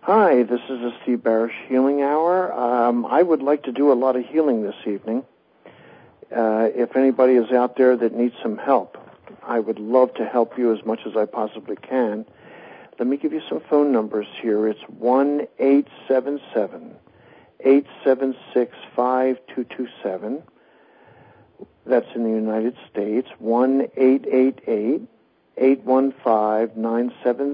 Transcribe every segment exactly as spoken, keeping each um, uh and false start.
Hi, this is the Steve Barish Healing Hour. Um, I would like to do a lot of healing this evening. Uh, if anybody is out there that needs some help, I would love to help you as much as I possibly can. Let me give you some phone numbers here. It's one eight seven seven, eight seven six, five two two seven. That's in the United States. one eight eight eight, eight one five, nine seven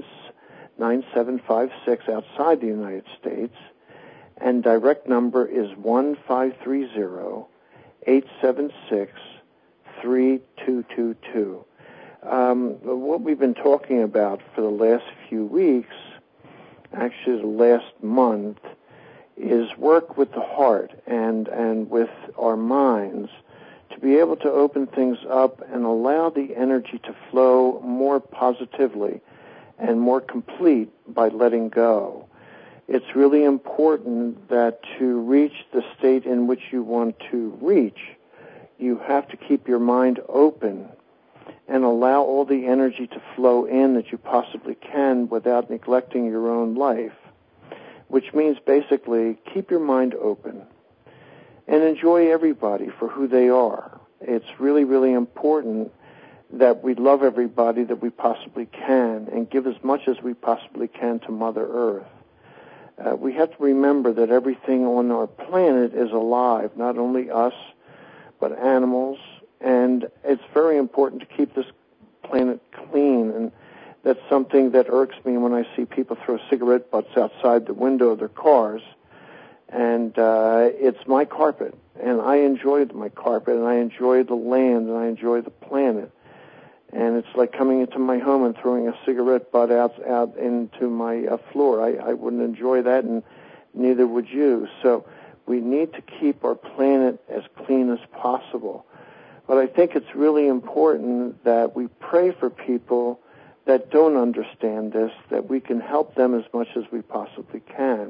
five six outside the United States. And direct number is one five three zero, eight seven six, three two two two. Um, what we've been talking about for the last few weeks, actually the last month, is work with the heart and, and with our minds to be able to open things up and allow the energy to flow more positively and more complete by letting go. It's really important that to reach the state in which you want to reach, you have to keep your mind open and allow all the energy to flow in that you possibly can without neglecting your own life, which means basically keep your mind open and enjoy everybody for who they are. It's really, really important that we love everybody that we possibly can and give as much as we possibly can to Mother Earth. Uh, we have to remember that everything on our planet is alive, not only us, but animals, and it's very important to keep this planet clean, and that's something that irks me when I see people throw cigarette butts outside the window of their cars, and uh, it's my carpet, and I enjoy my carpet, and I enjoy the land, and I enjoy the planet. And it's like coming into my home and throwing a cigarette butt out out into my uh, floor. I, I wouldn't enjoy that, and neither would you. So we need to keep our planet as clean as possible. But I think it's really important that we pray for people that don't understand this, that we can help them as much as we possibly can.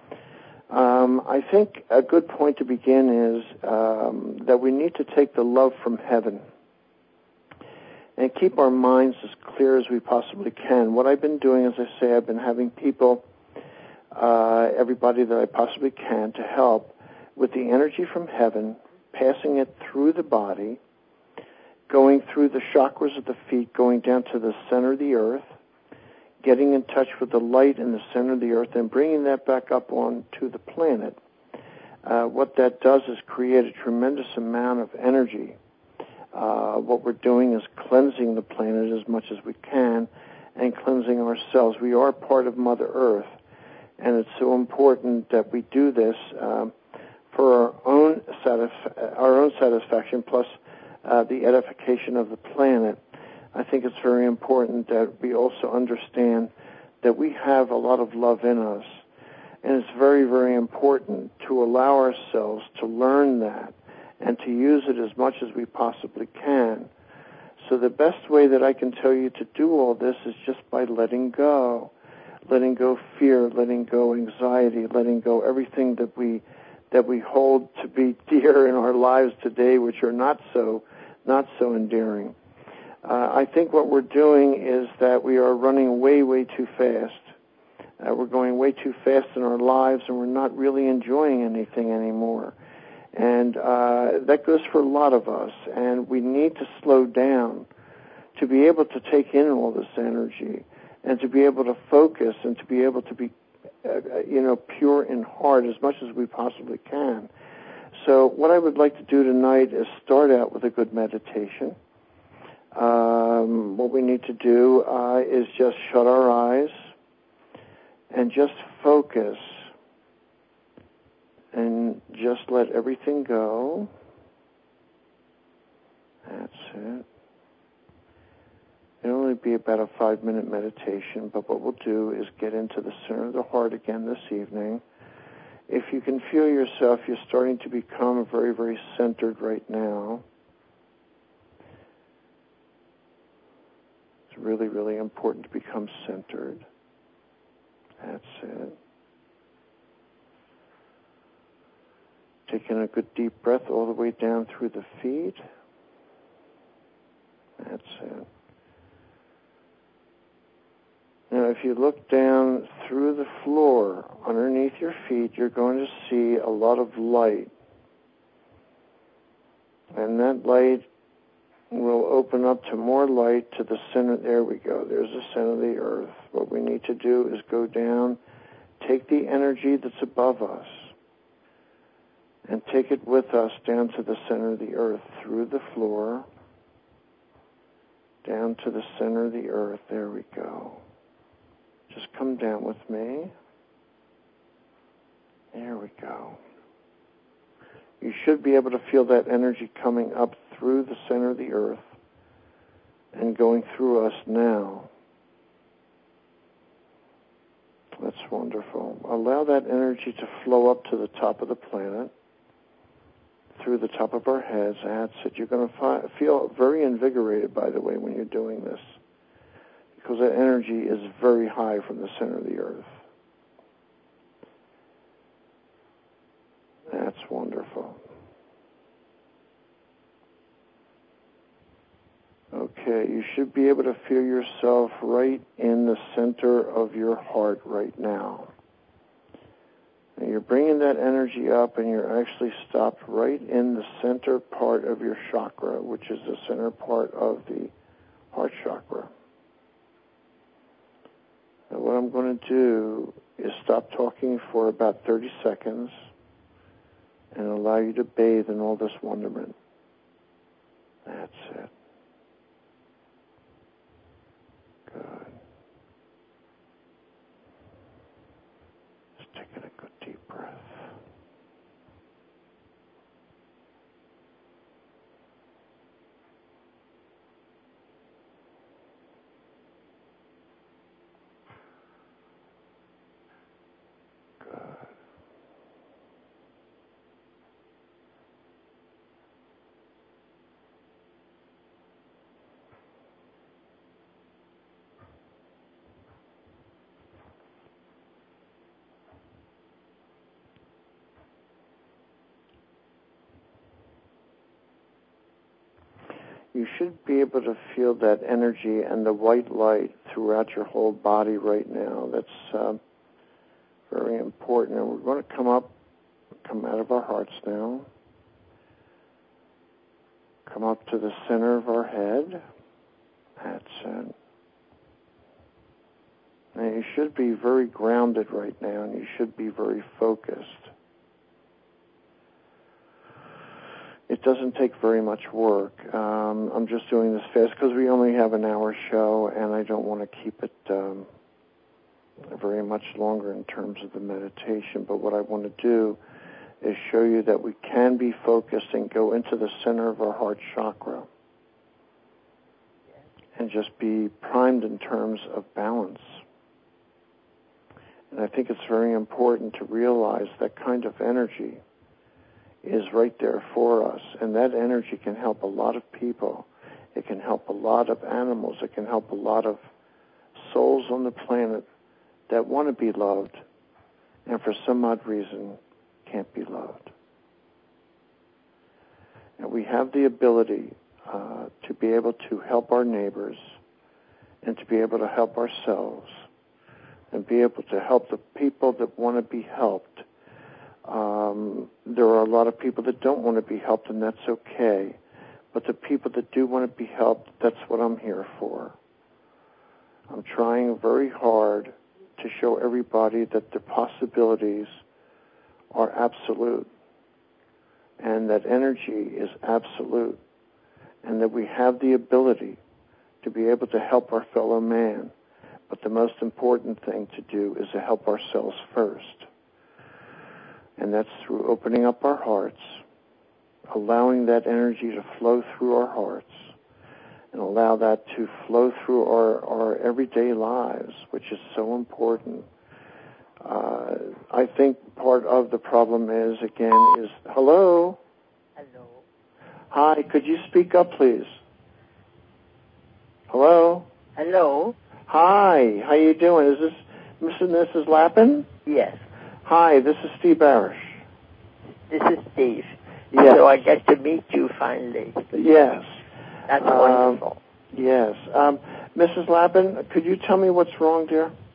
Um, I think a good point to begin is um, that we need to take the love from heaven and keep our minds as clear as we possibly can. What I've been doing, as I say, I've been having people, uh, everybody that I possibly can, to help with the energy from heaven, passing it through the body, going through the chakras of the feet, going down to the center of the earth, getting in touch with the light in the center of the earth, and bringing that back up onto the planet. Uh, what that does is create a tremendous amount of energy. Uh, what we're doing is cleansing the planet as much as we can and cleansing ourselves. We are part of Mother Earth, and it's so important that we do this um, for our own satisf- our own satisfaction, plus uh, the edification of the planet. I think it's very important that we also understand that we have a lot of love in us, and it's very, very important to allow ourselves to learn that and to use it as much as we possibly can. So the best way that I can tell you to do all this is just by letting go. Letting go fear, letting go anxiety, letting go everything that we that we hold to be dear in our lives today, which are not so not so endearing. Uh, I think what we're doing is that we are running way, way too fast. Uh, we're going way too fast in our lives, and we're not really enjoying anything anymore. And uh, that goes for a lot of us, and we need to slow down to be able to take in all this energy and to be able to focus and to be able to be, uh, you know, pure in heart as much as we possibly can. So what I would like to do tonight is start out with a good meditation. Um, what we need to do uh, is just shut our eyes and just focus and just let everything go. That's it. It'll only be about a five-minute meditation, but what we'll do is get into the center of the heart again this evening. If you can feel yourself, you're starting to become very, very centered right now. It's really, really important to become centered. That's it. Taking a good deep breath all the way down through the feet. That's it. Now, if you look down through the floor underneath your feet, you're going to see a lot of light. And that light will open up to more light to the center. There we go. There's the center of the earth. What we need to do is go down, take the energy that's above us, and take it with us down to the center of the earth, through the floor, down to the center of the earth. There we go. Just come down with me. There we go. You should be able to feel that energy coming up through the center of the earth and going through us now. That's wonderful. Allow that energy to flow up to the top of the planet, through the top of our heads. That's it. You're going to fi- feel very invigorated, by the way, when you're doing this, because that energy is very high from the center of the earth. That's wonderful. Okay, you should be able to feel yourself right in the center of your heart right now. And you're bringing that energy up, and you're actually stopped right in the center part of your chakra, which is the center part of the heart chakra. And what I'm going to do is stop talking for about thirty seconds and allow you to bathe in all this wonderment. That's it. Good. Just taking a good deep breath. Good. You should be able to feel that energy and the white light throughout your whole body right now. That's uh, very important. And we're going to come up, come out of our hearts now. Come up to the center of our head. That's it. Now you should be very grounded right now, and you should be very focused. It doesn't take very much work. Um, I'm just doing this fast because we only have an hour show, and I don't want to keep it um, very much longer in terms of the meditation. But what I want to do is show you that we can be focused and go into the center of our heart chakra and just be primed in terms of balance. And I think it's very important to realize that kind of energy is right there for us, and that energy can help a lot of people. It can help a lot of animals. It can help a lot of souls on the planet that want to be loved and for some odd reason can't be loved. And we have the ability uh, to be able to help our neighbors and to be able to help ourselves and be able to help the people that want to be helped. Um, there are a lot of people that don't want to be helped, and that's okay. But the people that do want to be helped, that's what I'm here for. I'm trying very hard to show everybody that the possibilities are absolute, and that energy is absolute, and that we have the ability to be able to help our fellow man. But the most important thing to do is to help ourselves first. And that's through opening up our hearts, allowing that energy to flow through our hearts, and allow that to flow through our, our everyday lives, which is so important. Uh, I think part of the problem is, again, is, hello? Hello. Hi, could you speak up, please? Hello? Hello. Hi, how you doing? Is this Mister and Missus Lappin? Yes. Hi, this is Steve Barish. This is Steve. Yes. So I get to meet you finally. Yes. That's um, wonderful. Yes. Um, Missus Lappin, could you tell me what's wrong, dear?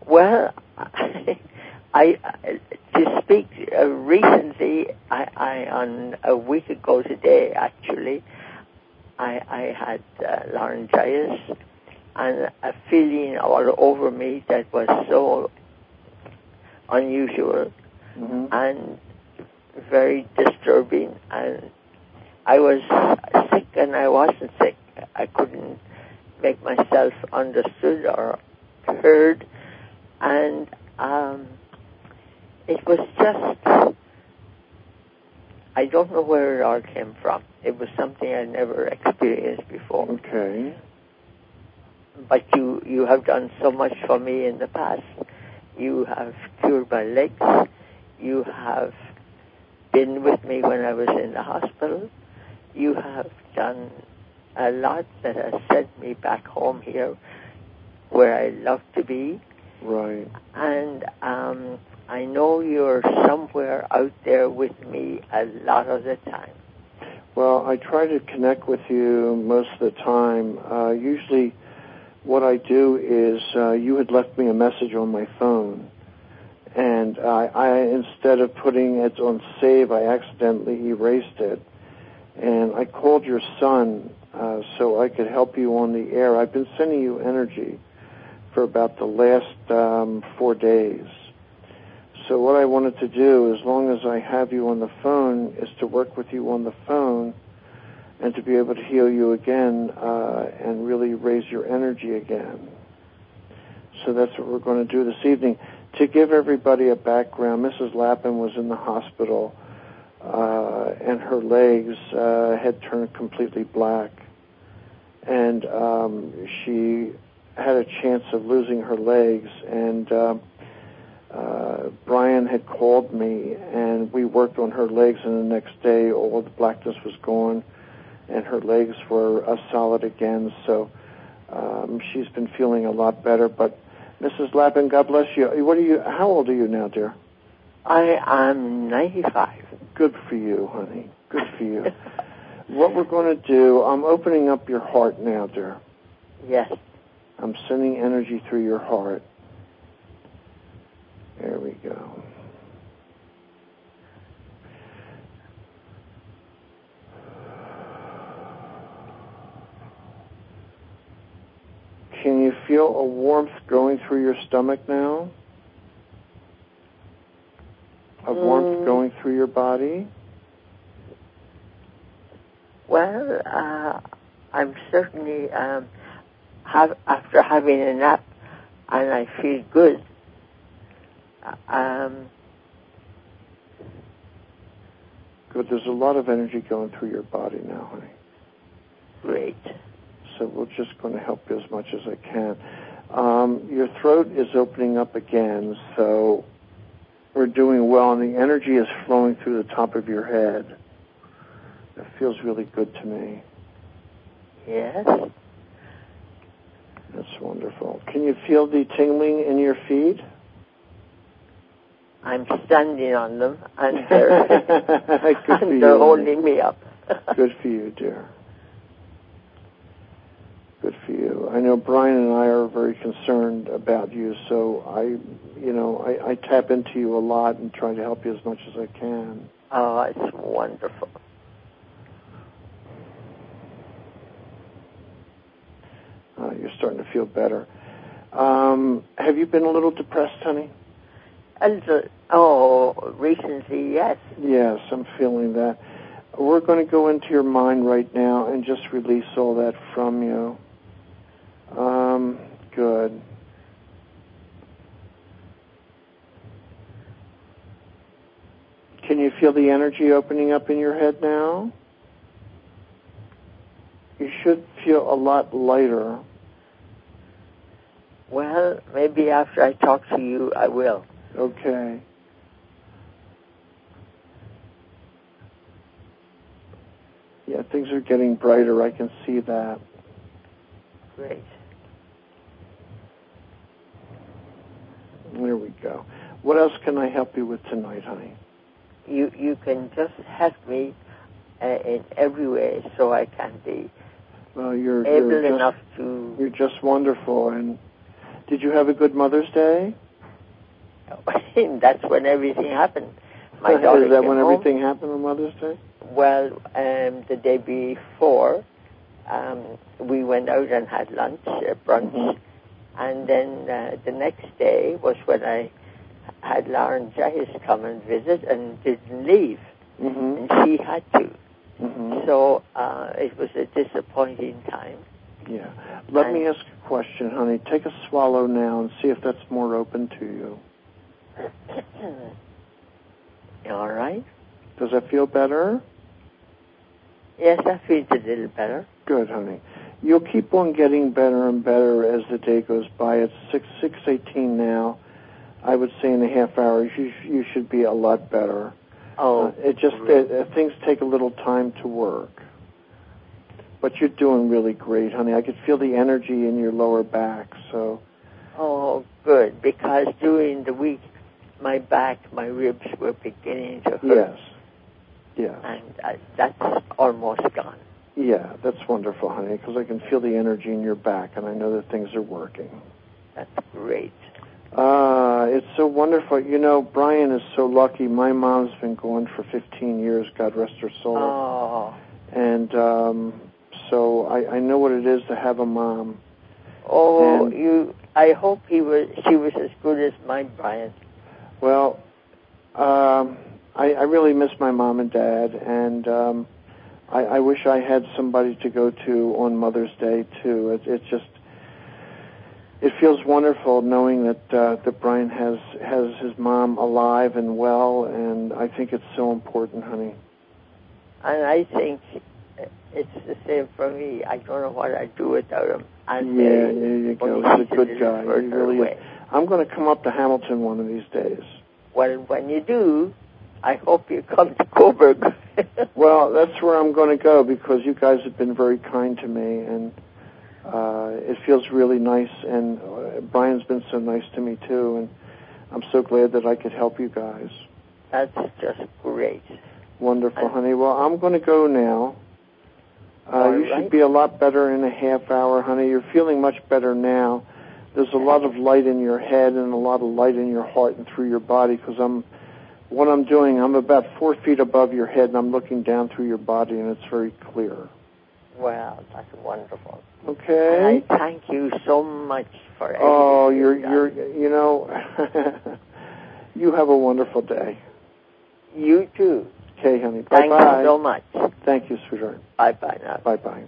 Well, I, I to speak uh, recently, I, I on a week ago today, actually, I, I had uh, laryngitis and a feeling all over me that was so unusual mm-hmm. and very disturbing. And I was sick and I wasn't sick. I couldn't make myself understood or heard. And um, it was just, I don't know where it all came from. It was something I never experienced before. Okay. But you, you have done so much for me in the past. You have cured my legs. You have been with me when I was in the hospital. You have done a lot that has sent me back home here where I love to be. Right. And um, I know you're somewhere out there with me a lot of the time. Well, I try to connect with you most of the time. Uh, usually what I do is uh, you had left me a message on my phone, and I, I instead of putting it on save, I accidentally erased it. And I called your son uh, so I could help you on the air. I've been sending you energy for about the last um, four days. So what I wanted to do, as long as I have you on the phone, is to work with you on the phone and to be able to heal you again uh, and really raise your energy again. So that's what we're going to do this evening. To give everybody a background, Missus Lappin was in the hospital uh, and her legs uh, had turned completely black. And um, she had a chance of losing her legs, and uh, uh, Brian had called me, and we worked on her legs, and the next day all the blackness was gone, and her legs were uh, solid again, so um, she's been feeling a lot better. But Missus Lappin, God bless you. What are you? How old are you now, dear? I am ninety-five. Good for you, honey. Good for you. What we're going to do, I'm opening up your heart now, dear. Yes. I'm sending energy through your heart. There we go. Can you feel a warmth going through your stomach now? A mm. warmth going through your body? Well, uh, I'm certainly, um, have, after having a nap, and I feel good. Um, Good. There's a lot of energy going through your body now, honey. Great. So we're just going to help you as much as I can. Um, your throat is opening up again, so we're doing well, and the energy is flowing through the top of your head. It feels really good to me. Yes. That's wonderful. Can you feel the tingling in your feet? I'm standing on them, and they're, Good for and they're you, holding me up. Good for you, dear. Good for you. I know Brian and I are very concerned about you, so I, you know, I, I tap into you a lot and try to help you as much as I can. Oh, it's wonderful. Uh, you're starting to feel better. Um, have you been a little depressed, honey? A little, oh, recently, yes. Yes, I'm feeling that. We're going to go into your mind right now and just release all that from you. Um, good. Can you feel the energy opening up in your head now? You should feel a lot lighter. Well, maybe after I talk to you, I will. Okay. Yeah, things are getting brighter. I can see that. Great. There we go. What else can I help you with tonight, honey? You you can just help me uh, in every way so I can be well, you're, able you're just, enough to... You're just wonderful, and Did you have a good Mother's Day? That's when everything happened. My Is daughter that came when home. everything happened on Mother's Day? Well, um, the day before, um, we went out and had lunch, uh, brunch, mm-hmm. and then uh, the next day was when I had Lauren Jayes come and visit and didn't leave, mm-hmm. and she had to. Mm-hmm. So uh, it was a disappointing time. Yeah. Let and me ask a question, honey. Take a swallow now and see if that's more open to you. All right. Does that feel better? Yes, that feels a little better. Good, honey. You'll keep on getting better and better as the day goes by. It's six six eighteen now. I would say in a half hour you sh- you should be a lot better. Oh, uh, it just uh, things take a little time to work. But you're doing really great, honey. I could feel the energy in your lower back. So. Oh, good. Because during the week, my back, my ribs were beginning to hurt. Yes. Yeah. And uh, that's almost gone. Yeah, that's wonderful, honey, because I can feel the energy in your back, and I know that things are working. That's great. Uh, it's so wonderful. You know, Brian is so lucky. My mom's been gone for fifteen years, God rest her soul. Oh. And um, so I, I know what it is to have a mom. Oh, and, you! I hope he was. She was as good as my Brian. Well, um, I, I really miss my mom and dad, and um, I, I wish I had somebody to go to on Mother's Day too. It, it just it feels wonderful knowing that uh, that Brian has has his mom alive and well, and I think it's so important, honey. And I think it's the same for me. I don't know what I'd do without him. And yeah, there you go. He's a good guy. He really away. is. I'm going to come up to Hamilton one of these days. Well, when you do, I hope you come to Coburg. Well, that's where I'm going to go because you guys have been very kind to me, and uh, it feels really nice. And uh, Brian's been so nice to me too, and I'm so glad that I could help you guys. That's just great. Wonderful, and honey. Well, I'm going to go now. Uh, you right. should be a lot better in a half hour, honey. You're feeling much better now. There's a lot of light in your head and a lot of light in your heart and through your body because I'm, what I'm doing, I'm about four feet above your head and I'm looking down through your body and it's very clear. Well, that's wonderful. Okay. And I thank you so much for everything. Oh, you're, you're, you know, you have a wonderful day. You too. Okay, honey. Bye-bye. Thank you so much. Thank you, sweetheart. Bye-bye now. Bye-bye.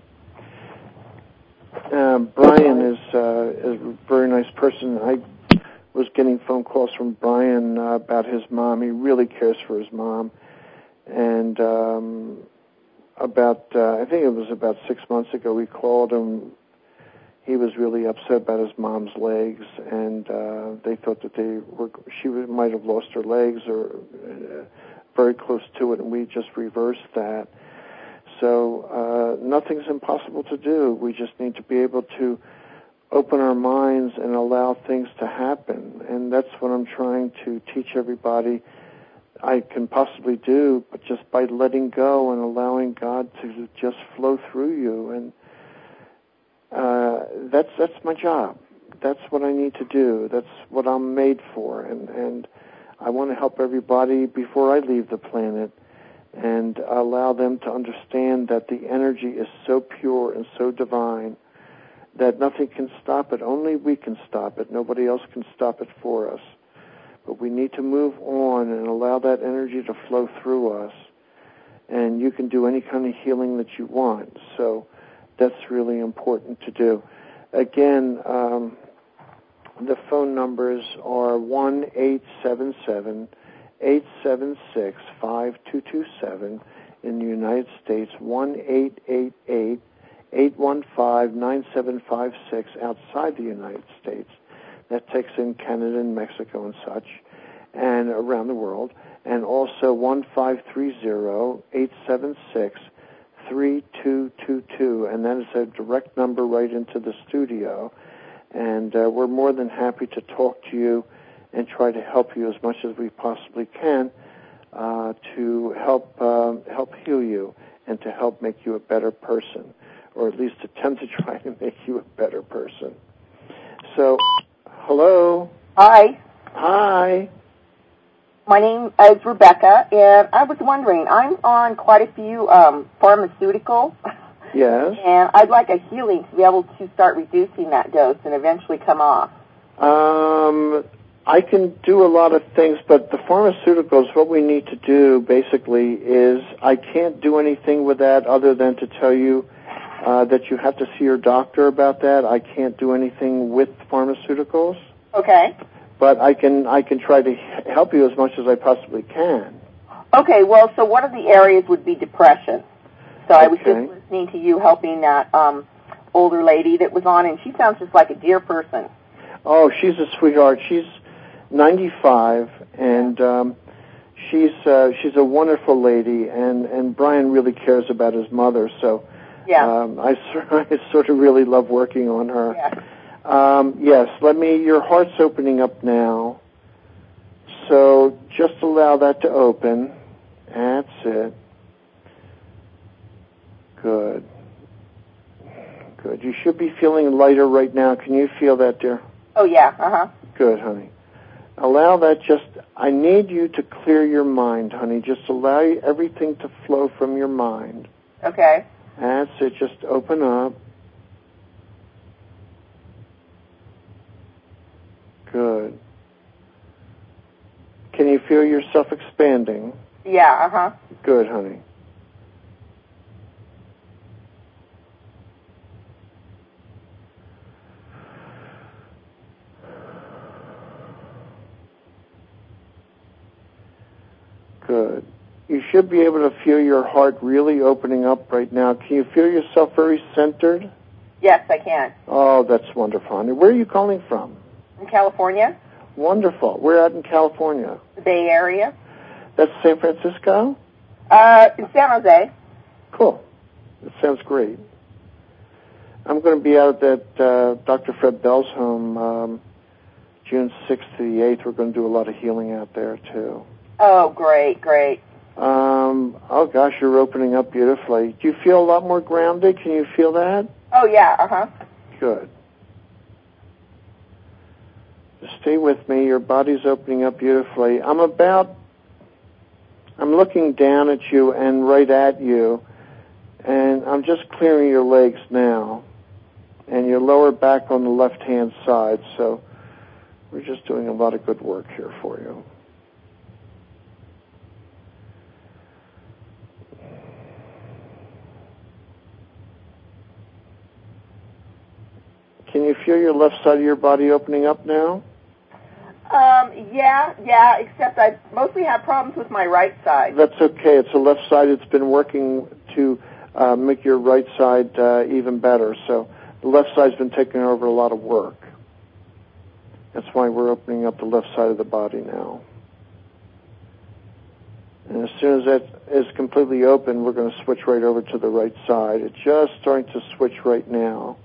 Uh, Brian is, uh, is a very nice person. I was getting phone calls from Brian uh, about his mom. He really cares for his mom. And um, about, uh, I think it was about six months ago, we called him. He was really upset about his mom's legs, and uh, they thought that they were, she might have lost her legs or uh, very close to it, and we just reversed that. So uh, nothing's impossible to do. We just need to be able to open our minds and allow things to happen. And that's what I'm trying to teach everybody I can possibly do, but just by letting go and allowing God to just flow through you. And uh, that's that's my job. That's what I need to do. That's what I'm made for. And, and I want to help everybody before I leave the planet and allow them to understand that the energy is so pure and so divine that nothing can stop it. Only we can stop it. Nobody else can stop it for us. But we need to move on and allow that energy to flow through us. And you can do any kind of healing that you want. So that's really important to do. Again, um, the phone numbers are one eight seven seven, eight seven six, five two two seven in the United States, one eight eight eight, eight one five, nine seven five six outside the United States. That takes in Canada and Mexico and such, and around the world. And also one five three zero, eight seven six, three two two two, and that is a direct number right into the studio. And uh, we're more than happy to talk to you and try to help you as much as we possibly can uh, to help uh, help heal you and to help make you a better person, or at least attempt to try to make you a better person. So, Hi. Hi. My name is Rebecca, and I was wondering, I'm on quite a few um, pharmaceuticals. Yes. And I'd like a healing to be able to start reducing that dose and eventually come off. Um, I can do a lot of things, but the pharmaceuticals, what we need to do basically is I can't do anything with that other than to tell you uh, that you have to see your doctor about that. I can't do anything with pharmaceuticals. Okay. But I can I can try to help you as much as I possibly can. Okay, well, so one of the areas would be depression. So okay. I was just listening to you helping that um, older lady that was on, and she sounds just like a dear person. Oh, she's a sweetheart. She's ninety-five, and um, she's uh, she's a wonderful lady, and, and Brian really cares about his mother, so yeah. um, I, I sort of really love working on her. Yeah. Um, yes, let me, your heart's opening up now, so just allow that to open. That's it. Good. Good. You should be feeling lighter right now. Can you feel that, dear? Oh, yeah. Uh-huh. Good, honey. Allow that just, I need you to clear your mind, honey. Just allow everything to flow from your mind. Okay. That's it. Just open up. Good. Can you feel yourself expanding? Yeah, uh-huh. Good, honey. Good. You should be able to feel your heart really opening up right now. Can you feel yourself very centered? Yes, I can. Oh, that's wonderful, honey. Where are you calling from? In California. Wonderful. Where at in California? The Bay Area. That's San Francisco? Uh, in San Jose. Cool. That sounds great. I'm going to be out at uh, Doctor Fred Bell's home um, June sixth to the eighth. We're going to do a lot of healing out there, too. Oh, great, great. Um, oh, gosh, you're opening up beautifully. Do you feel a lot more grounded? Can you feel that? Oh, yeah, uh-huh. Good. Just stay with me. Your body's opening up beautifully. I'm about, I'm looking down at you and right at you, and I'm just clearing your legs now, and your lower back on the left-hand side, so we're just doing a lot of good work here for you. Can you feel your left side of your body opening up now? Um, yeah, yeah, except I mostly have problems with my right side. That's okay. It's the left side. It's been working to uh, make your right side uh, even better. So the left side's been taking over a lot of work. That's why we're opening up the left side of the body now. And as soon as that is completely open, we're going to switch right over to the right side. It's just starting to switch right now.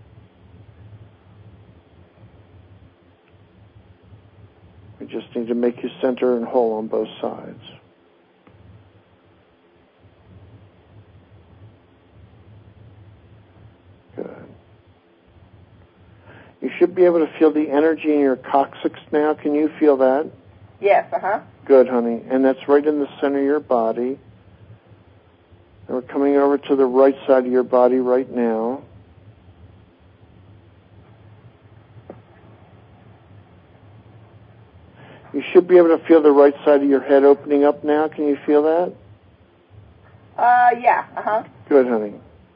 We just need to make you center and whole on both sides. Good. You should be able to feel the energy in your coccyx now. Can you feel that? Yes, uh-huh. Good, honey. And that's right in the center of your body. And we're coming over to the right side of your body right now. You should be able to feel the right side of your head opening up now. Can you feel that? Uh, yeah, uh-huh. Good, honey.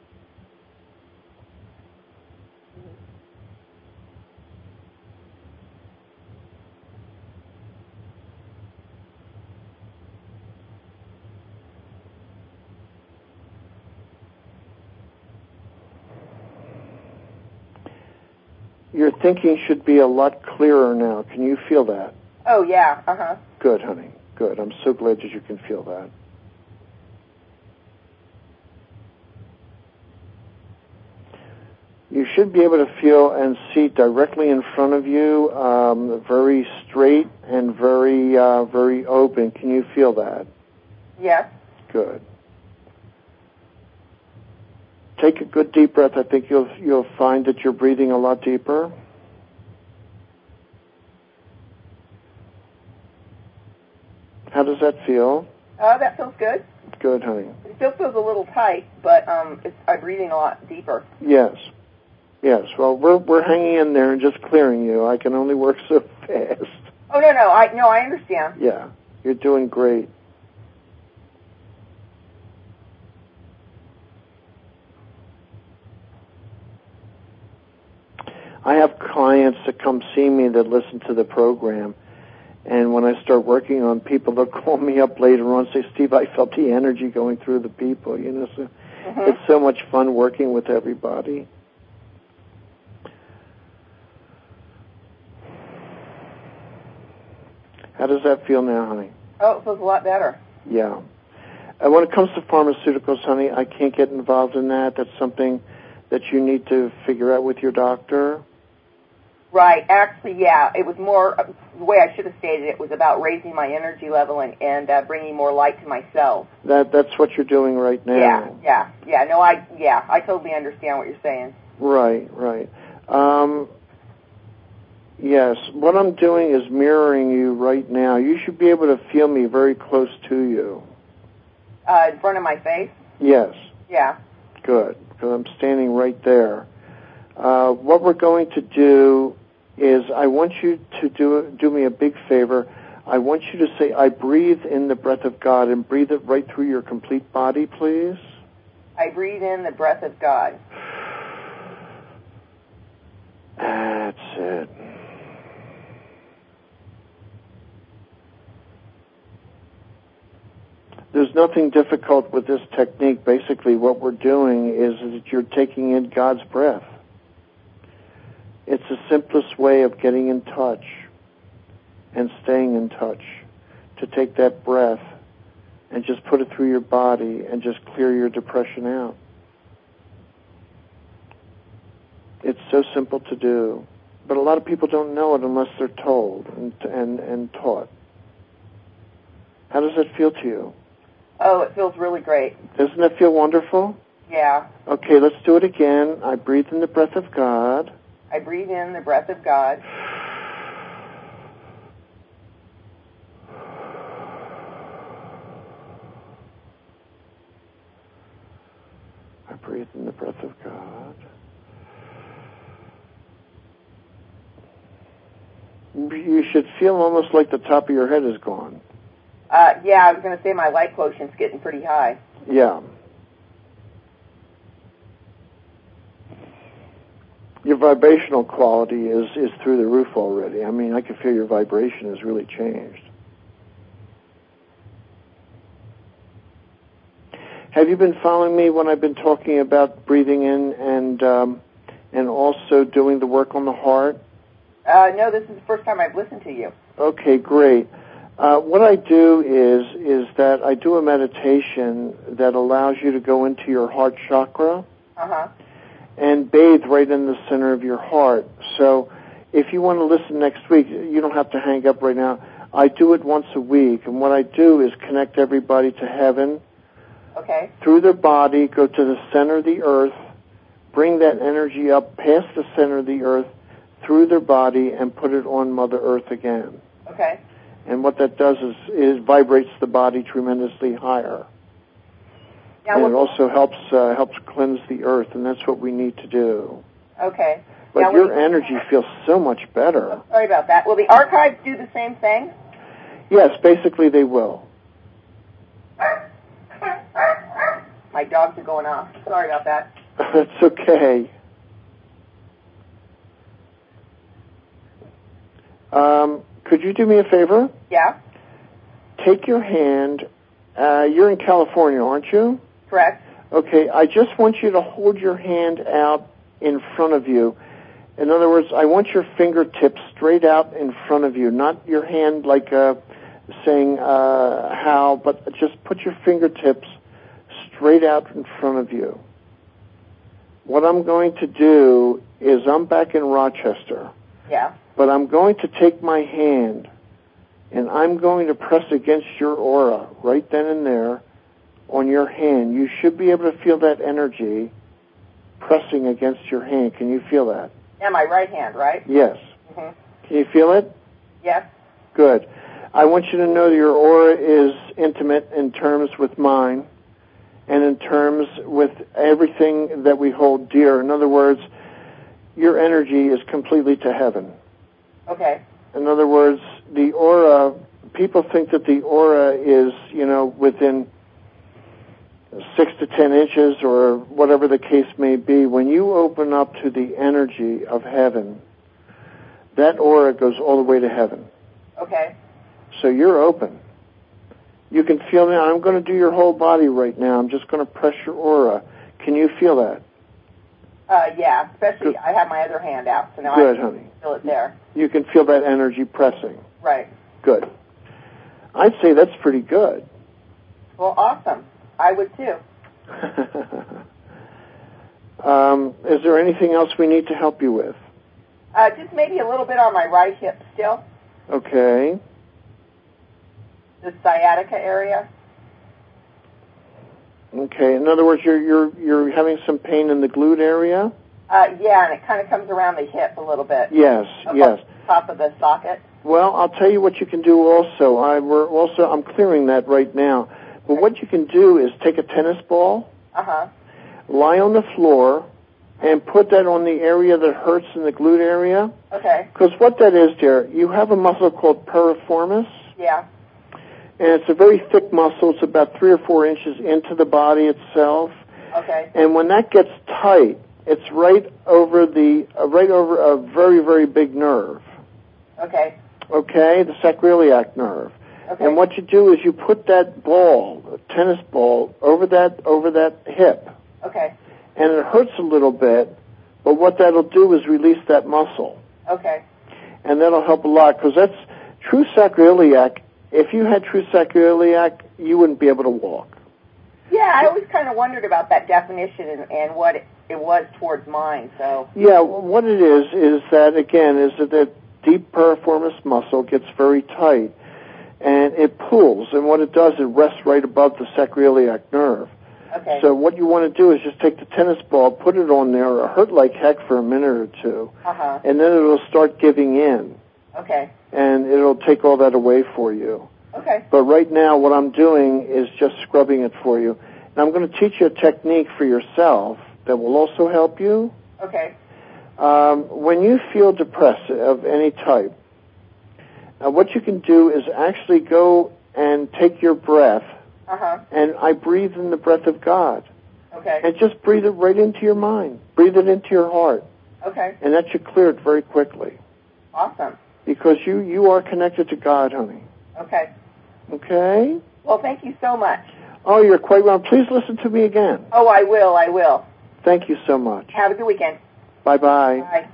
Your thinking should be a lot clearer now. Can you feel that? Oh, yeah, uh-huh. Good, honey. Good. I'm so glad that you can feel that. You should be able to feel and see directly in front of you, um, very straight and very, uh, very open. Can you feel that? Yes. Good. Take a good deep breath. I think you'll you'll find that you're breathing a lot deeper. that feel? Uh, that feels good. Good, honey. It still feels a little tight, but um, it's, I'm breathing a lot deeper. Yes. Yes. Well, we're we're hanging in there and just clearing you. I can only work so fast. Oh no, no, I no, I understand. Yeah, you're doing great. I have clients that come see me that listen to the program, and when I start working on people, they'll call me up later on and say, Steve, I felt the energy going through the people, you know, so mm-hmm. It's so much fun working with everybody. How does that feel now, honey? Oh, it feels a lot better. Yeah. And when it comes to pharmaceuticals, honey, I can't get involved in that. That's something that you need to figure out with your doctor. Right. Actually, yeah, it was more, uh, the way I should have stated it was about raising my energy level and, and uh, bringing more light to myself. That That's what you're doing right now. Yeah, yeah, yeah. No, I, yeah, I totally understand what you're saying. Right, right. Um, yes, what I'm doing is mirroring you right now. You should be able to feel me very close to you. Uh, in front of my face? Yes. Yeah. Good, because I'm standing right there. Uh, what we're going to do is I want you to do do me a big favor. I want you to say, I breathe in the breath of God, and breathe it right through your complete body, please. I breathe in the breath of God. That's it. There's nothing difficult with this technique. Basically, what we're doing is that you're taking in God's breath. It's the simplest way of getting in touch and staying in touch, to take that breath and just put it through your body and just clear your depression out. It's so simple to do, but a lot of people don't know it unless they're told and and, and taught. How does it feel to you? Oh, it feels really great. Doesn't it feel wonderful? Yeah. Okay, let's do it again. I breathe in the breath of God. I breathe in the breath of God. I breathe in the breath of God. You should feel almost like the top of your head is gone. Uh, yeah, I was going to say my light quotient's getting pretty high. Yeah. Your vibrational quality is, is through the roof already. I mean, I can feel your vibration has really changed. Have you been following me when I've been talking about breathing in and um, and also doing the work on the heart? Uh, no, this is the first time I've listened to you. Okay, great. Uh, what I do is is that I do a meditation that allows you to go into your heart chakra. Uh-huh. And bathe right in the center of your heart. So if you want to listen next week, you don't have to hang up right now. I do it once a week, and what I do is connect everybody to heaven. Okay. Through their body, go to the center of the earth, bring that energy up past the center of the earth, through their body, and put it on Mother Earth again. Okay. And what that does is, is vibrates the body tremendously higher. Yeah, and well, it also helps uh, helps cleanse the earth, and that's what we need to do. Okay. But now, your we, energy feels so much better. Oh, sorry about that. Will the archives do the same thing? Yes, basically they will. My dogs are going off. Sorry about that. That's okay. Um, could you do me a favor? Yeah. Take your hand. Uh, you're in California, aren't you? Correct. Okay, I just want you to hold your hand out in front of you. In other words, I want your fingertips straight out in front of you, not your hand like uh, saying uh, how, but just put your fingertips straight out in front of you. What I'm going to do is I'm back in Rochester. Yeah. But I'm going to take my hand and I'm going to press against your aura right then and there on your hand. You should be able to feel that energy pressing against your hand. Can you feel that? Yeah, my right hand, right? Yes. Mm-hmm. Can you feel it? Yes. Good. I want you to know that your aura is intimate in terms with mine and in terms with everything that we hold dear. In other words, your energy is completely to heaven. Okay. In other words, the aura, people think that the aura is, you know, within six to ten inches or whatever the case may be. When you open up to the energy of heaven, that aura goes all the way to heaven. Okay. So you're open. You can feel now. I'm going to do your whole body right now. I'm just going to press your aura. Can you feel that? Uh, yeah, especially Good. I have my other hand out, so now Good, I can honey. feel it there. You can feel that energy pressing. Right. Good. I'd say that's pretty good. Well, awesome. I would too. um, is there anything else we need to help you with? Uh, just maybe a little bit on my right hip still. Okay. The sciatica area. Okay. In other words, you're you're you're having some pain in the glute area? Uh, yeah, and it kind of comes around the hip a little bit. Yes, yes. Top of the socket. Well, I'll tell you what you can do also. I we're also I'm clearing that right now. But what you can do is take a tennis ball, uh-huh. lie on the floor, and put that on the area that hurts in the glute area. Okay. Because what that is, dear, you have a muscle called piriformis. Yeah. And it's a very thick muscle. It's about three or four inches into the body itself. Okay. And when that gets tight, it's right over the uh, right over a very very big nerve. Okay. Okay, the sacroiliac nerve. Okay. And what you do is you put that ball, a tennis ball, over that over that hip. Okay. And it hurts a little bit, but what that'll do is release that muscle. Okay. And that'll help a lot because that's true sacroiliac. If you had true sacroiliac, you wouldn't be able to walk. Yeah, I always kind of wondered about that definition and, and what it, it was towards mine. So. Yeah, what it is is that again is that the deep piriformis muscle gets very tight, and it pulls, and what it does, it rests right above the sacroiliac nerve. Okay. So what you want to do is just take the tennis ball, put it on there, it'll hurt like heck for a minute or two, uh-huh. and then it'll start giving in. Okay. And it'll take all that away for you. Okay. But right now what I'm doing is just scrubbing it for you. And I'm going to teach you a technique for yourself that will also help you. Okay. Um, when you feel depressed of any type, uh, what you can do is actually go and take your breath, uh-huh. and I breathe in the breath of God. Okay. And just breathe it right into your mind. Breathe it into your heart. Okay. And that should clear it very quickly. Awesome. Because you, you are connected to God, honey. Okay. Okay? Well, thank you so much. Oh, you're quite well. Please listen to me again. Oh, I will, I will. Thank you so much. Have a good weekend. Bye-bye. Bye.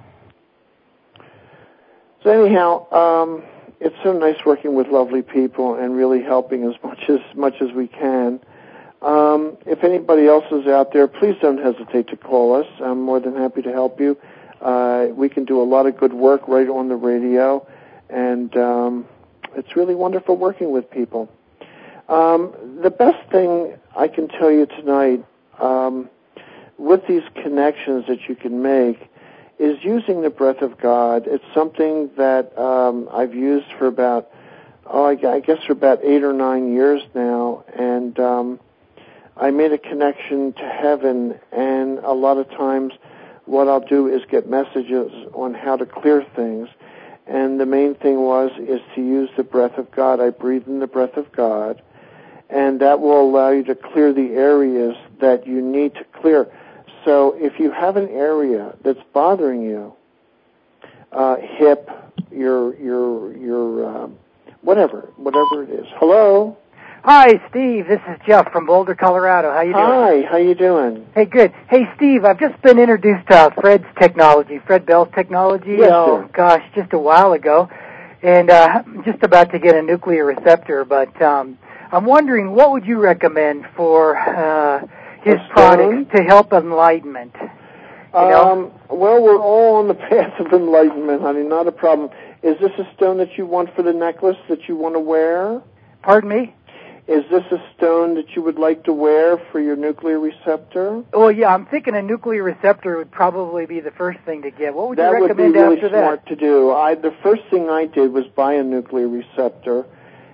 So anyhow, um, it's so nice working with lovely people and really helping as much as much as we can. Um, if anybody else is out there, please don't hesitate to call us. I'm more than happy to help you. Uh, we can do a lot of good work right on the radio, and um, it's really wonderful working with people. Um, the best thing I can tell you tonight um, with these connections that you can make is using the breath of God. It's something that um, I've used for about, oh, I guess for about eight or nine years now, and um, I made a connection to heaven, and a lot of times what I'll do is get messages on how to clear things. And the main thing was is to use the breath of God. I breathe in the breath of God, and that will allow you to clear the areas that you need to clear. So if you have an area that's bothering you, uh, hip, your your your um, whatever, whatever it is. Hello. Hi, Steve. This is Jeff from Boulder, Colorado. How you doing? Hi. How you doing? Hey, good. Hey, Steve. I've just been introduced to Fred's technology, Fred Bell's technology. Yes, oh, sir. gosh, just a while ago, and uh, I'm just about to get a nuclear receptor. But um, I'm wondering, what would you recommend for uh, his products to help enlightenment? You know? Um, well, we're all on the path of enlightenment, honey. Not a problem. Is this a stone that you want for the necklace that you want to wear? Pardon me? Is this a stone that you would like to wear for your nuclear receptor? Well, yeah, I'm thinking a nuclear receptor would probably be the first thing to get. What would that you recommend would be really after smart that? to do. I, the first thing I did was buy a nuclear receptor,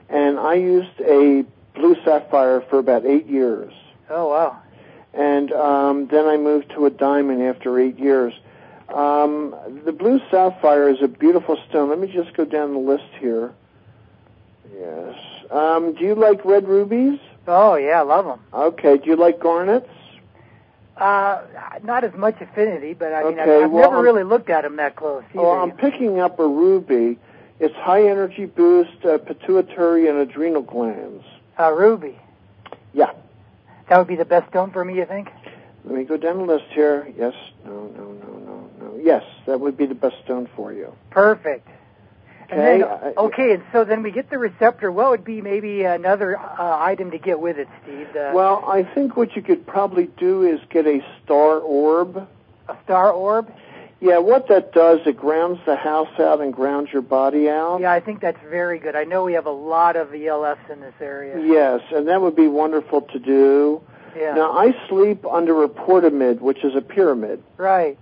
And I used a blue sapphire for about eight years. Oh, wow. And um, then I moved to a diamond after eight years. Um, the blue sapphire is a beautiful stone. Let me just go down the list here. Yes. Um, do you like red rubies? Oh, yeah, I love them. Okay. Do you like garnets? Uh, not as much affinity, but I mean, Okay, I've, I've well, never I'm, really looked at them that close either. Well, I'm picking up a ruby. It's high energy boost, uh, pituitary and adrenal glands. Uh, ruby. Yeah. That would be the best stone for me, you think? Let me go down the list here. Yes, no, no, no, no, no. Yes, that would be the best stone for you. Perfect. Okay. And then, I, okay, and so then we get the receptor. What would be maybe another uh, item to get with it, Steve? The, well, I think what you could probably do is get a star orb. A star orb? Yeah, what that does, it grounds the house out and grounds your body out. Yeah, I think that's very good. I know we have a lot of E L Fs in this area. Yes, and that would be wonderful to do. Yeah. Now, I sleep under a portamid, which is a pyramid. Right.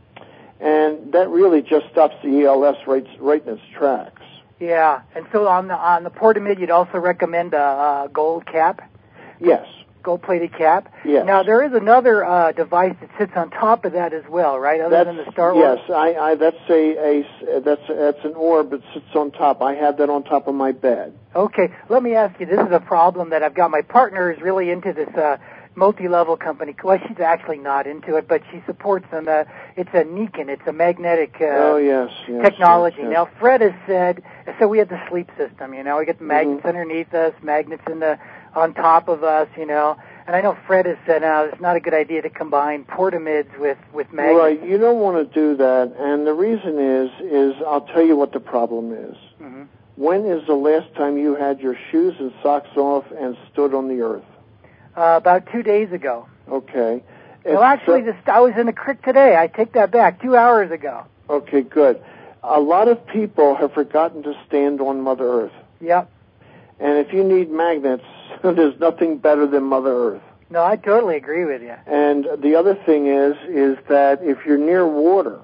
And that really just stops the E L S right, right in its tracks. Yeah, and so on the on the portamid, you'd also recommend a, a gold cap? Yes. Gold-plated cap? Yes. Now, there is another uh, device that sits on top of that as well, right, other that's, than the star yes, orb? I, I, that's, a, a, that's, that's an orb that sits on top. I have that on top of my bed. Okay, let me ask you, this is a problem that I've got. My partner is really into this uh, multi-level company. Well, she's actually not into it, but she supports them. Uh, it's a Nikon. It's a magnetic uh, oh, yes, yes, technology. Yes, yes. Now, Fred has said, so we have the sleep system, you know. We get the magnets mm-hmm. underneath us, magnets in the on top of us, you know. And I know Fred has said now it's not a good idea to combine portamids with, with magnets. Right, you don't want to do that. And the reason is, is I'll tell you what the problem is. Mm-hmm. When is the last time you had your shoes and socks off and stood on the earth? Uh, about two days ago. Okay. Well, It's, actually, uh, this, I was in the creek today. I take that back. Two hours ago. Okay, good. A lot of people have forgotten to stand on Mother Earth. Yep. And if you need magnets, there's nothing better than Mother Earth. No, I totally agree with you. And the other thing is, is that if you're near water,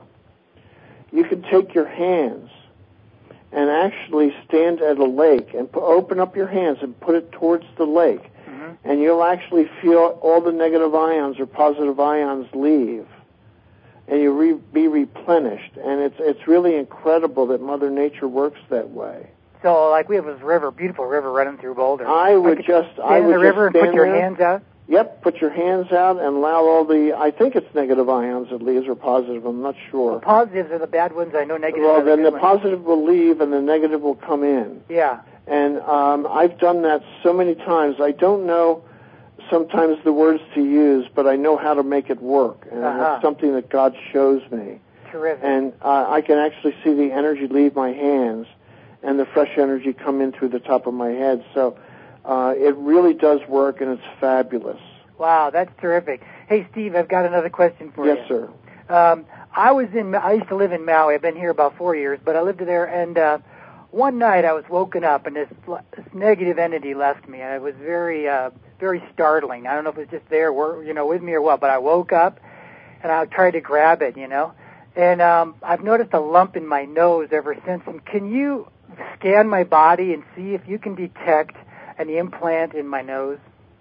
you can take your hands and actually stand at a lake and p- open up your hands and put it towards the lake. Mm-hmm. And you'll actually feel all the negative ions or positive ions leave. And you'll re- be replenished. And it's it's really incredible that Mother Nature works that way. So, like, we have this river, beautiful river running through Boulder. I would I just, stand I in would the river and just put your there. hands out. Yep, put your hands out and allow all the, I think it's negative ions it leaves, or positive, I'm not sure. The positives are the bad ones. I know negatives Well, are the then good the ones. positive will leave and the negative will come in. Yeah. And um, I've done that so many times. I don't know sometimes the words to use, but I know how to make it work. And Uh-huh. that's something that God shows me. Terrific. And uh, I can actually see the energy leave my hands and the fresh energy come in through the top of my head. So uh, it really does work, and it's fabulous. Wow, that's terrific. Hey, Steve, I've got another question for yes, you. Yes, sir. Um, I was in. I used to live in Maui. I've been here about four years, but I lived there. And uh, one night I was woken up, and this, this negative entity left me, and it was very, uh, very startling. I don't know if it was just there, you know, with me or what. But I woke up, and I tried to grab it, you know. And um, I've noticed a lump in my nose ever since. And can you scan my body and see if you can detect an implant in my nose?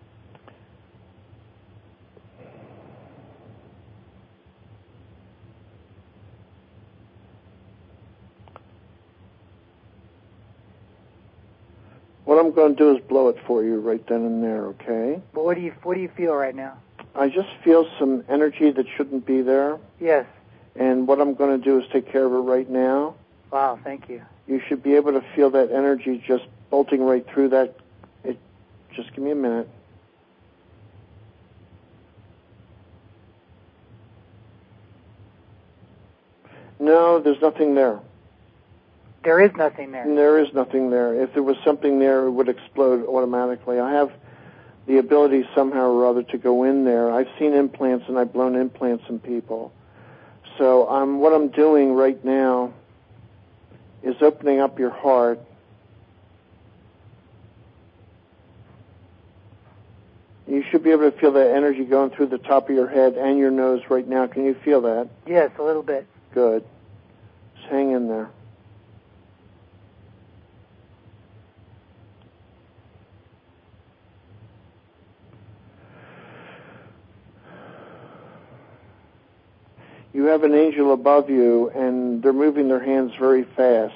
What I'm going to do is blow it for you right then and there, okay? But what do you what do you feel right now? I just feel some energy that shouldn't be there. Yes. And what I'm going to do is take care of it right now. Wow, thank you. You should be able to feel that energy just bolting right through that. It, just give me a minute. No, there's nothing there. There is nothing there. There is nothing there. If there was something there, it would explode automatically. I have the ability somehow or other to go in there. I've seen implants, and I've blown implants in people. So um, what I'm doing right now is opening up your heart. You should be able to feel that energy going through the top of your head and your nose right now. Can you feel that? Yes, a little bit. Good. Just hang in there. You have an angel above you, and they're moving their hands very fast.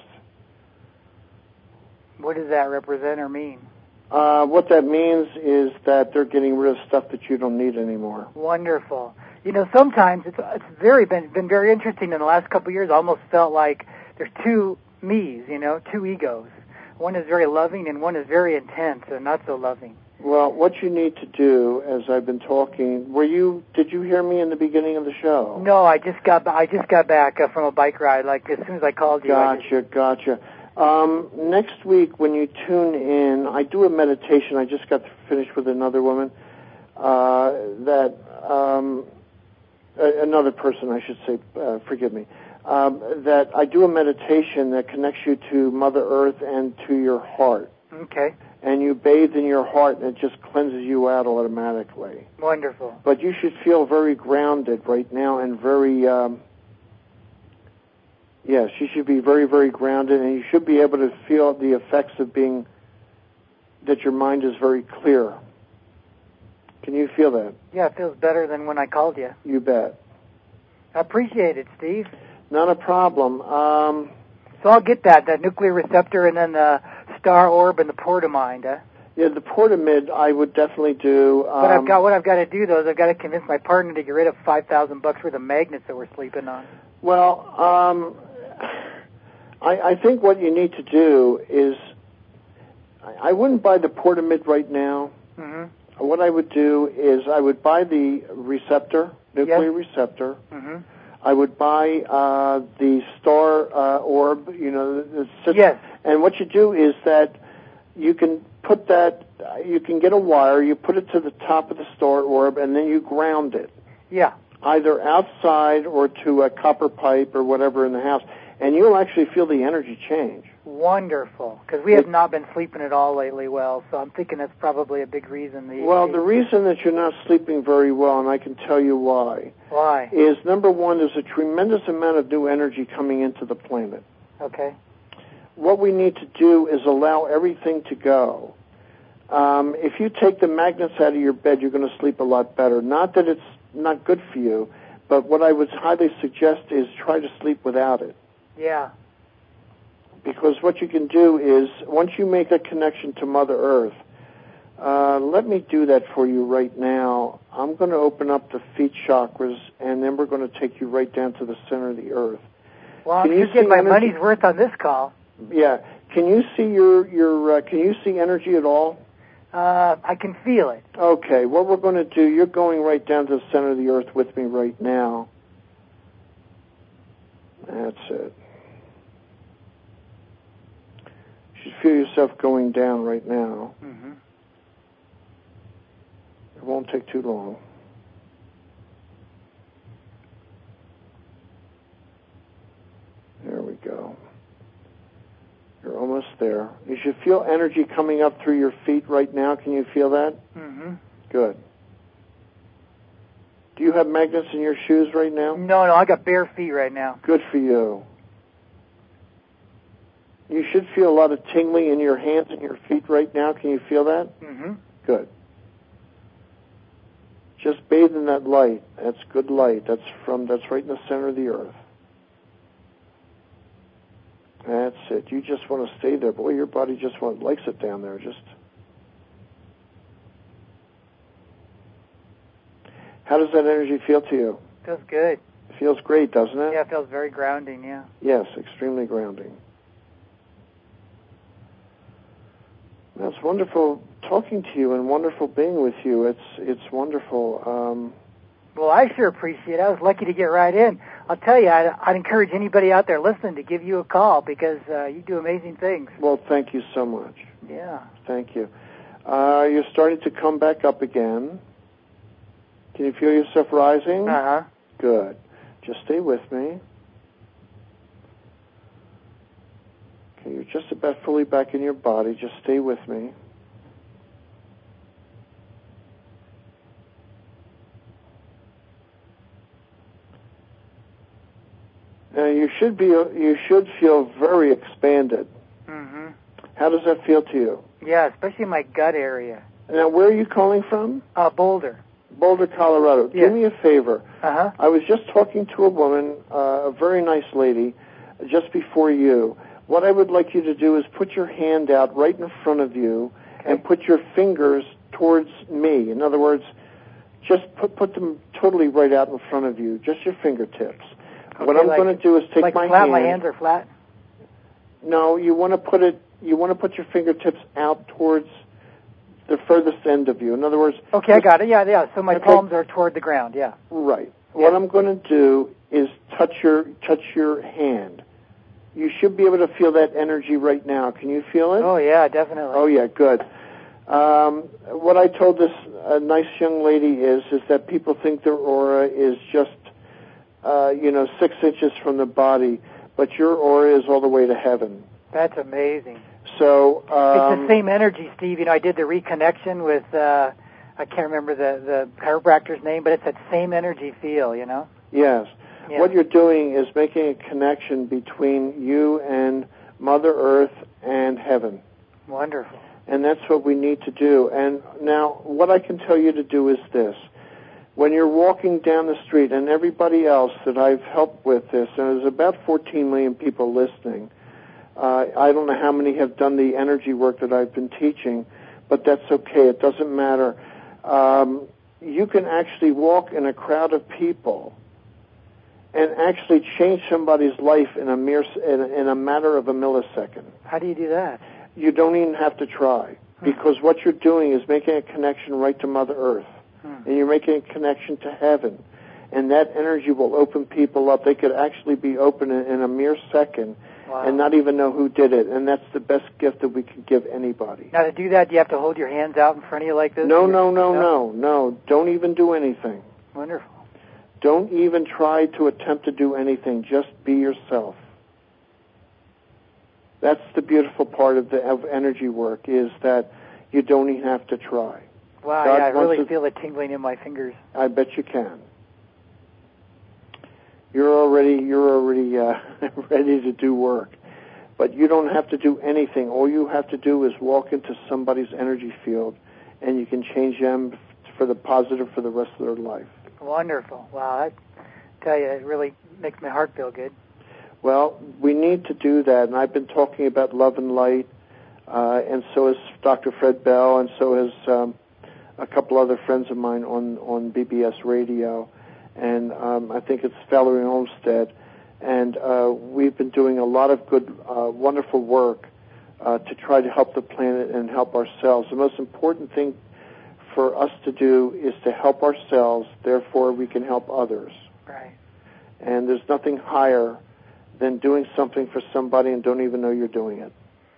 What does that represent or mean? Uh, what that means is that they're getting rid of stuff that you don't need anymore. Wonderful. You know, sometimes it's it's very been been very interesting in the last couple of years. I almost felt like there's two me's, you know, two egos. One is very loving, and one is very intense and not so loving. Well, what you need to do, as I've been talking, were you? Did you hear me in the beginning of the show? No, I just got I just got back uh, from a bike ride. Like as soon as I called you. Gotcha, I just... gotcha. Um, next week, when you tune in, I do a meditation. I just got finished with another woman uh, that um, another person, I should say. Uh, forgive me. Um, that I do a meditation that connects you to Mother Earth and to your heart. Okay. And you bathe in your heart, and it just cleanses you out automatically. Wonderful. But you should feel very grounded right now and very, um, yes, you should be very, very grounded, and you should be able to feel the effects of being, that your mind is very clear. Can you feel that? Yeah, it feels better than when I called you. You bet. I appreciate it, Steve. Not a problem. Um, so I'll get that, that nuclear receptor and then the star orb and the portamine, huh? Yeah, the portamid I would definitely do. Um, but I've got what I've got to do though is I've got to convince my partner to get rid of five thousand bucks worth of magnets that we're sleeping on. Well, um, I, I think what you need to do is I, I wouldn't buy the portamid right now. Mm-hmm. What I would do is I would buy the receptor, nuclear yes. receptor. Mm-hmm. I would buy uh, the star uh, orb, you know. The, the, yes. And what you do is that you can put that, you can get a wire, you put it to the top of the star orb, and then you ground it. Yeah. Either outside or to a copper pipe or whatever in the house, and you'll actually feel the energy change. Wonderful, because we have not been sleeping at all lately well, so I'm thinking that's probably a big reason. The, well, the reason that you're not sleeping very well, and I can tell you why. Why? Is, number one, there's a tremendous amount of new energy coming into the planet. Okay. What we need to do is allow everything to go. Um, if you take the magnets out of your bed, you're going to sleep a lot better. Not that it's not good for you, but what I would highly suggest is try to sleep without it. Yeah. Because what you can do is, once you make a connection to Mother Earth, uh, let me do that for you right now. I'm going to open up the feet chakras, and then we're going to take you right down to the center of the earth. Well, I'm going to get my energy? money's worth on this call. Yeah. Can you see your, your uh, can you see energy at all? Uh, I can feel it. Okay. What we're going to do, you're going right down to the center of the earth with me right now. That's it. You should feel yourself going down right now. Mm-hmm. It won't take too long. There we go. You're almost there. You should feel energy coming up through your feet right now. Can you feel that? Mm-hmm. Good. Do you have magnets in your shoes right now? No, no, I got bare feet right now. Good for you. You should feel a lot of tingling in your hands and your feet right now. Can you feel that? Mm-hmm. Good. Just bathe in that light. That's good light. That's from. That's right in the center of the earth. That's it. You just want to stay there. Boy, your body just want, likes it down there. Just. How does that energy feel to you? Feels good. It feels great, doesn't it? Yeah, it feels very grounding, yeah. Yes, extremely grounding. That's wonderful talking to you and wonderful being with you. It's it's wonderful. Um, well, I sure appreciate it. I was lucky to get right in. I'll tell you, I'd, I'd encourage anybody out there listening to give you a call because uh, you do amazing things. Well, thank you so much. Yeah. Thank you. Uh, you're starting to come back up again. Can you feel yourself rising? Uh-huh. Good. Just stay with me. Okay, you're just about fully back in your body. Just stay with me. Now you should be. You should feel very expanded. Mm-hmm. How does that feel to you? Yeah, especially my gut area. Now, where are you calling from? Uh, Boulder. Boulder, Colorado. Yes. Do me a favor. Uh-huh. I was just talking to a woman, uh, a very nice lady, just before you. What I would like you to do is put your hand out right in front of you Okay. and put your fingers towards me. In other words, just put put them totally right out in front of you, just your fingertips. Okay, what I'm like, going to do is take like my flat, hand. my hands are flat? No, you want to put it. You want to put your fingertips out towards the furthest end of you. In other words. Okay, I got it. Yeah, yeah. So my okay. palms are toward the ground. Yeah. Right. Yeah. What I'm going to do is touch your touch your hand. You should be able to feel that energy right now. Can you feel it? Oh yeah, definitely. Oh yeah, good. Um, what I told this uh, nice young lady is is that people think their aura is just uh, you know six inches from the body, but your aura is all the way to heaven. That's amazing. So um, it's the same energy, Steve. You know, I did the reconnection with uh, I can't remember the the chiropractor's name, but it's that same energy feel. You know. Yes. Yeah. What you're doing is making a connection between you and Mother Earth and heaven. Wonderful. And that's what we need to do. And now, what I can tell you to do is this. When you're walking down the street, and everybody else that I've helped with this, and there's about fourteen million people listening, uh, I don't know how many have done the energy work that I've been teaching, but that's okay. It doesn't matter. Um, you can actually walk in a crowd of people and actually change somebody's life in a mere in a, in a matter of a millisecond. How do you do that? You don't even have to try, because what you're doing is making a connection right to Mother Earth, hmm. and you're making a connection to heaven, and that energy will open people up. They could actually be open in, in a mere second, wow. and not even know who did it, and that's the best gift that we could give anybody. Now, to do that, do you have to hold your hands out in front of you like this? No, no, no, no, no. Don't even do anything. Wonderful. Don't even try to attempt to do anything. Just be yourself. That's the beautiful part of the of energy work, is that you don't even have to try. Wow, God yeah, I really to, feel it tingling in my fingers. I bet you can. You're already you're already uh, ready to do work, but you don't have to do anything. All you have to do is walk into somebody's energy field, and you can change them for the positive for the rest of their life. Wonderful. Wow, I tell you, it really makes my heart feel good. Well, we need to do that, and I've been talking about love and light, uh, and so has Doctor Fred Bell, and so has um, a couple other friends of mine on, on B B S Radio, and um, I think it's Valerie Olmstead, and uh, we've been doing a lot of good, uh, wonderful work uh, to try to help the planet and help ourselves. The most important thing for us to do is to help ourselves, therefore we can help others. Right. And there's nothing higher than doing something for somebody and don't even know you're doing it.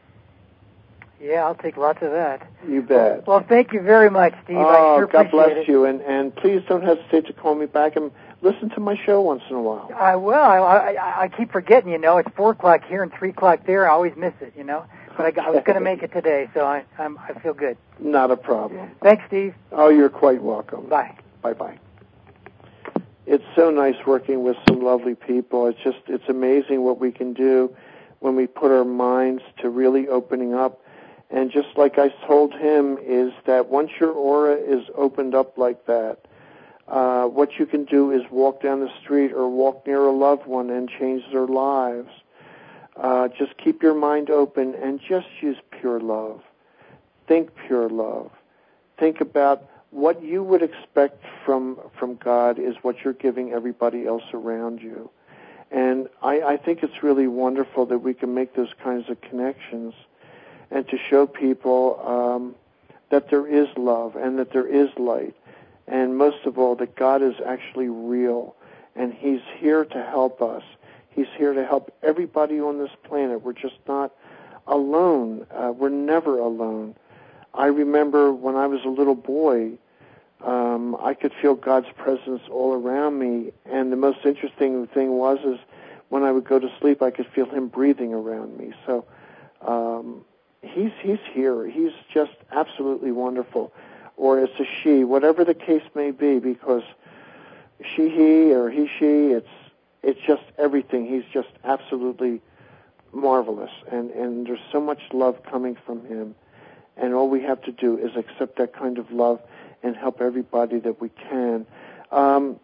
Yeah, I'll take lots of that. You bet. Well, well thank you very much, Steve. Oh, I sure God bless it. you, and, and please don't hesitate to call me back and listen to my show once in a while. I will. I, I, I keep forgetting, you know. It's four o'clock here and three o'clock there. I always miss it, you know. But I, I was going to make it today, so I, I'm, I feel good. Not a problem. Thanks, Steve. Oh, you're quite welcome. Bye. Bye-bye. It's so nice working with some lovely people. It's just, it's amazing what we can do when we put our minds to really opening up. And just like I told him, is that once your aura is opened up like that, uh, what you can do is walk down the street or walk near a loved one and change their lives. Uh, just keep your mind open and just use pure love. Think pure love. Think about what you would expect from from God is what you're giving everybody else around you. And I, I think it's really wonderful that we can make those kinds of connections and to show people um, that there is love and that there is light. And most of all, that God is actually real and He's here to help us. He's here to help everybody on this planet. We're just not alone. Uh, we're never alone. I remember when I was a little boy, um, I could feel God's presence all around me, and the most interesting thing was is when I would go to sleep, I could feel Him breathing around me. So um, he's he's here. He's just absolutely wonderful. Or it's a she, whatever the case may be, because she, he, or he, she, it's it's just everything. He's just absolutely marvelous, and, and there's so much love coming from Him. And all we have to do is accept that kind of love and help everybody that we can. Um,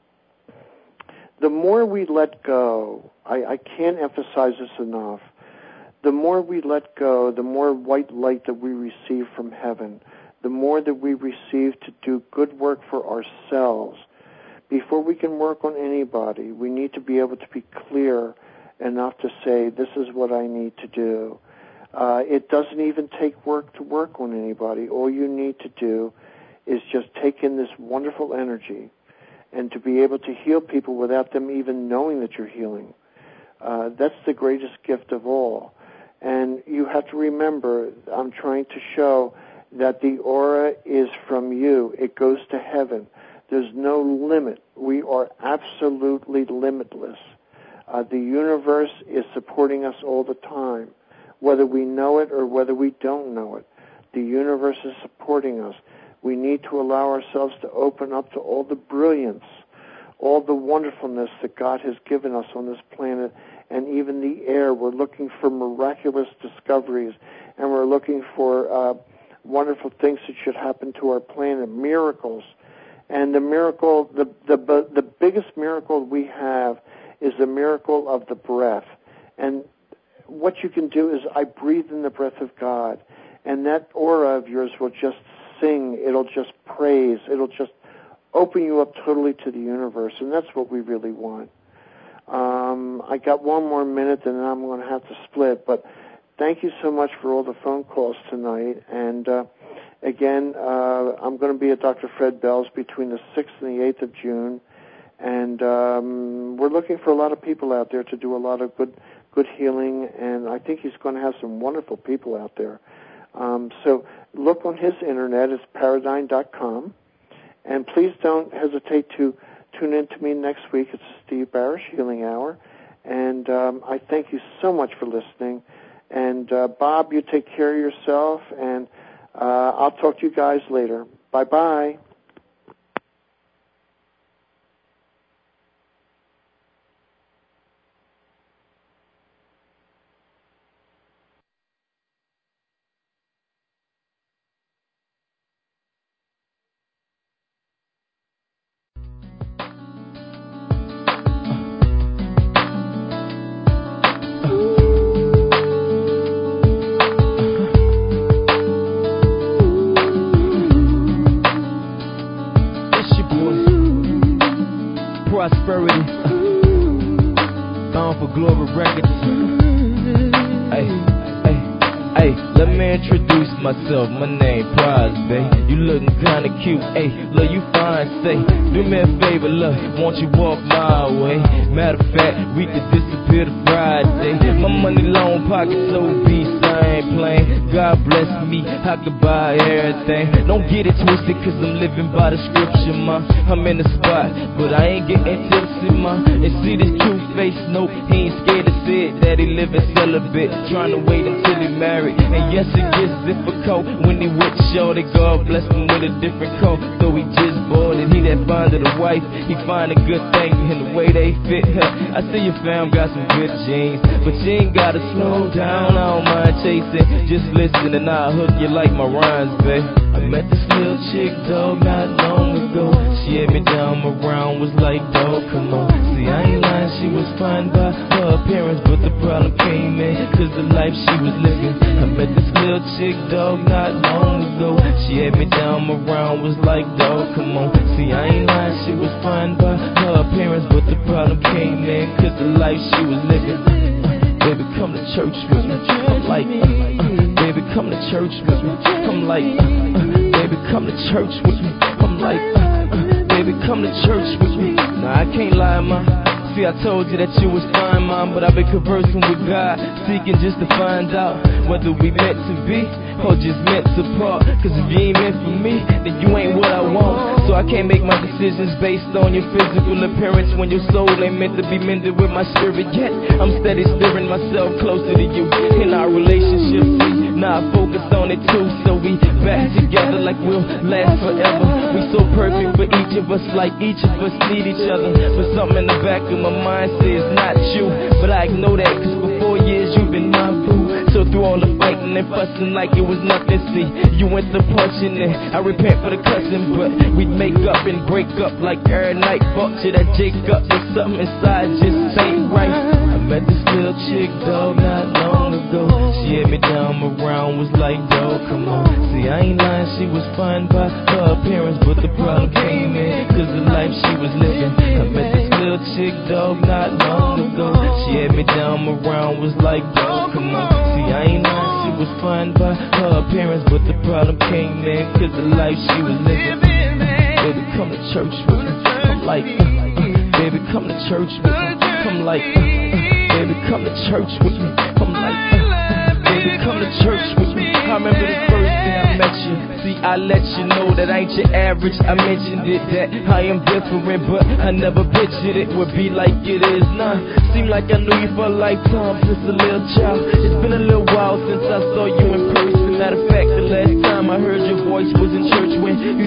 the more we let go, I, I can't emphasize this enough, the more we let go, the more white light that we receive from heaven, the more that we receive to do good work for ourselves. Before we can work on anybody, we need to be able to be clear enough to say, this is what I need to do. Uh, it doesn't even take work to work on anybody. All you need to do is just take in this wonderful energy and to be able to heal people without them even knowing that you're healing. Uh, that's the greatest gift of all. And you have to remember, I'm trying to show that the aura is from you. It goes to heaven. There's no limit. We are absolutely limitless. Uh, the universe is supporting us all the time, whether we know it or whether we don't know it. The universe is supporting us. We need to allow ourselves to open up to all the brilliance, all the wonderfulness that God has given us on this planet, and even the air. We're looking for miraculous discoveries, and we're looking for uh, wonderful things that should happen to our planet, miracles. And the miracle, the, the the biggest miracle we have is the miracle of the breath. And what you can do is I breathe in the breath of God, and that aura of yours will just sing. It'll just praise. It'll just open you up totally to the universe, and that's what we really want. Um, I got one more minute, and then I'm going to have to split. But thank you so much for all the phone calls tonight. And uh, again, uh, I'm going to be at Doctor Fred Bell's between the sixth and the eighth of June. And um, we're looking for a lot of people out there to do a lot of good good healing, and I think he's going to have some wonderful people out there. Um, so look on his internet. It's paradigm dot com. And please don't hesitate to tune in to me next week. It's the Steve Barish Healing Hour. And um, I thank you so much for listening. And uh, Bob, you take care of yourself, and uh, I'll talk to you guys later. Bye-bye. Prosperity, bound for glory records. Hey, hey, hey, let me introduce myself. My name Prize, babe. You looking kinda cute, hey, look, you fine, say. Do me a favor, look, won't you walk my way? Matter of fact, we could disappear to Friday. My money long pocket so beast, I ain't playing. God bless me, I could buy everything. Don't get it twisted, cause I'm living by the scripture, ma. I'm in the spot, but I ain't getting tipsy, ma. And see this true face, nope, he ain't scared to say it. That he living celibate, trying to wait until he married. And yes, it gets difficult when he with shorty. God bless him with a different coat, though he just bought it. He that finded a wife, he find a good thing in the way they fit her. I see your fam got some good genes, but you ain't gotta slow down, I don't mind chasing. Just listen and I'll hook you like my rhymes, babe. I met this little chick, dog, not long ago. She had me down around, was like, dog, come on. See, I ain't lying, she was fine by her appearance, but the problem came in, cause the life she was living. I met this little chick, dog, not long ago. She had me down around, was like, dog, come on. See, I ain't lying, she was fine by her appearance, but the problem came in, cause the life she was living. Uh, baby, come to church with me. I'm like, uh, uh, baby, come to church with me. I'm like, uh, uh, baby, come to church with me. I'm like, uh, uh, baby, come to church with me. Nah, I can't lie, ma. See, I told you that you was fine, mom, but I've been conversing with God, seeking just to find out whether we meant to be or just meant to part. Cause if you ain't meant for me, then you ain't what I want. So I can't make my decisions based on your physical appearance when your soul ain't meant to be mended with my spirit yet. I'm steady steering myself closer to you in our relationship. See, now I focus on it too, so we back together like we'll last forever. We so perfect for each of us, like each of us need each other. But something in the back of my mind says not you, but I ignore that, cause for four years you've been my boo. So through all the fighting yelling and fussing like it was nothing. See, you went to punching it. I repent for the cussing, but we'd make up and break up like every night. Fuck to that Jacob, there's something inside just ain't right. I met this little chick, dog, not long ago. She had me down around, was like, dog, come on. See, I ain't lying, she was fine by her appearance, but the problem came in, cause the life she was living. I met this little chick, dog, not long ago. She had me down around, was like, dog, come on. See, I ain't lying, she was fine by her appearance, but the problem came in, cause the life she was living. Baby, come to church with me. I'm like, uh, uh, baby, come to church with me. Come like, uh, uh, baby, come to church with me. I'm like, uh, uh, baby, come to church with me. I remember the first day I met you. See, I let you know that I ain't your average. I mentioned it, that I am different, but I never pictured it would be like it is now. Seemed like I knew you for a lifetime, since a little child. It's been a little while since I saw you in person. Matter of fact, the last time I heard your voice was in church when you